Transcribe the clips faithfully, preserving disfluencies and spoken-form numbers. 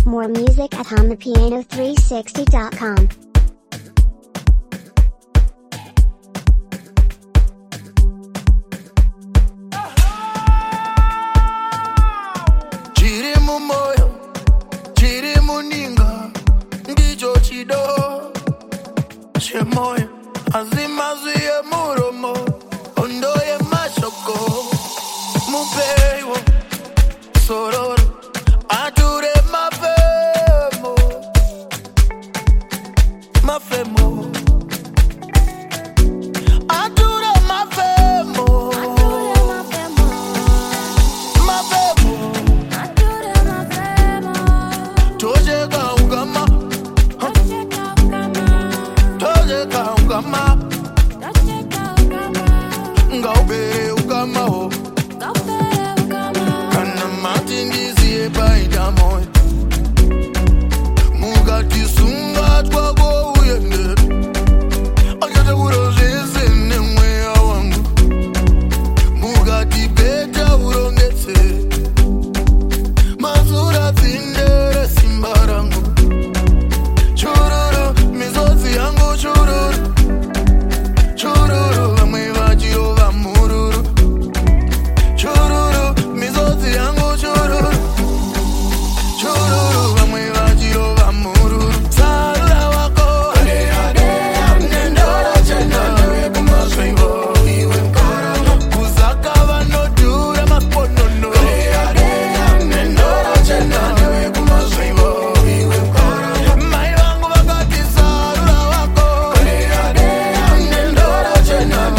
More music at hum the piano three sixty dot com. Chemoy, azimazi e muromo, ondo e mashoko, mupewo, sororo, adure mafemo, mafemo, adure mafemo, mafemo, adure mafemo, toje ga ugama. Ugama, Gaube Ugama, oh, Kana Martin Dizie by Damoy, Mugati Sunga, Twago, Yende, Agata Uroses in the way I want Mugati Beta Urongese, Mazura Tinde, Simbarango, Chururu, Mizozi Ango, Chururu. Chururu, ameva jirova mururu. Chururu, mizozi yangu chururu. Chururu, ameva jirova mururu. Salula wako, alea dea, nendora chenda, newe kumashivo, iwe mkara. Kuzaka vano dure makono no. Alea dea, nendora chenda, newe kumashivo, iwe mkara. Mai wangu wakati salula wako, alea dea, nendora chenda.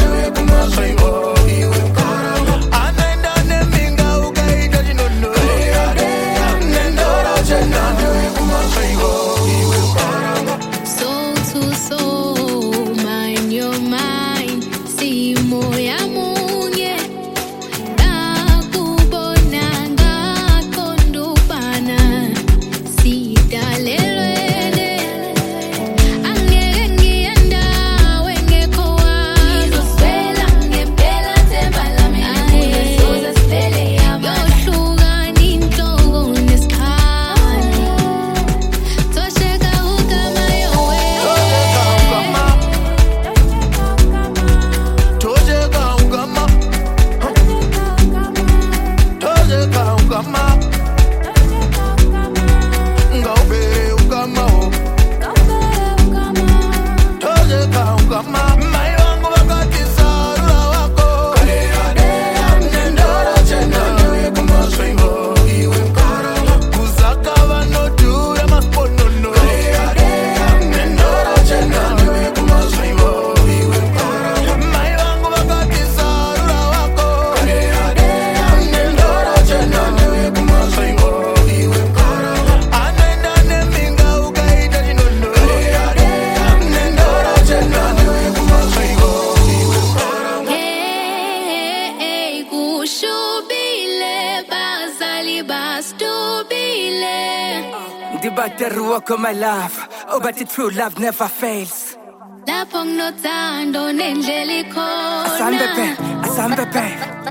The walk of my life, oh, but the true love never fails. Lapho nginothando nendlela ikhona. Asambepe, asambepe.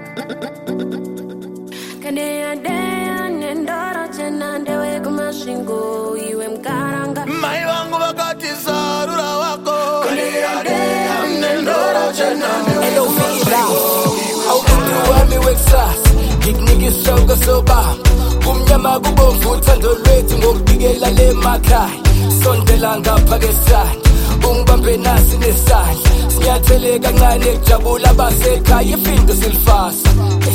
Kane ade nendora chena ndewe kumashingo iwe mkaranga. Mai wangu wakati sarura wako. Kane ade nendora chena ndewe kumashingo. How do wami wexas? Gigni soga soba. Kumnyama kubomvu uthando lwethu ngokubikela le makhaya sondela ngapha kesandla ungibambe nasi nesandla sinyathele kancane kujabula basekhaya ifindo silifasa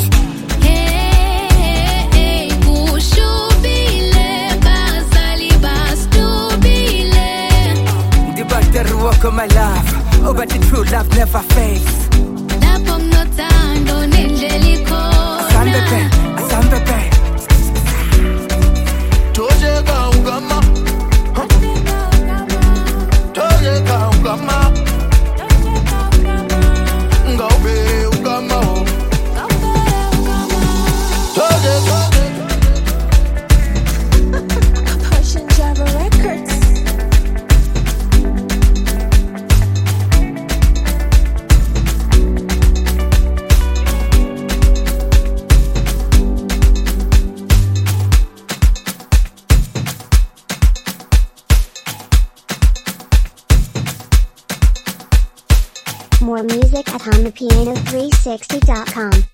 hey kushubile bazali bastubile the walk of my life, oh but the true love never fails. Lapho nginothando nendlela ikhona. Asambepe, asambepe. Tojeka ugama, tojeka ugama, Gaube ugama, tojeka. Persian Java Records. More music at on the piano three sixty dot com.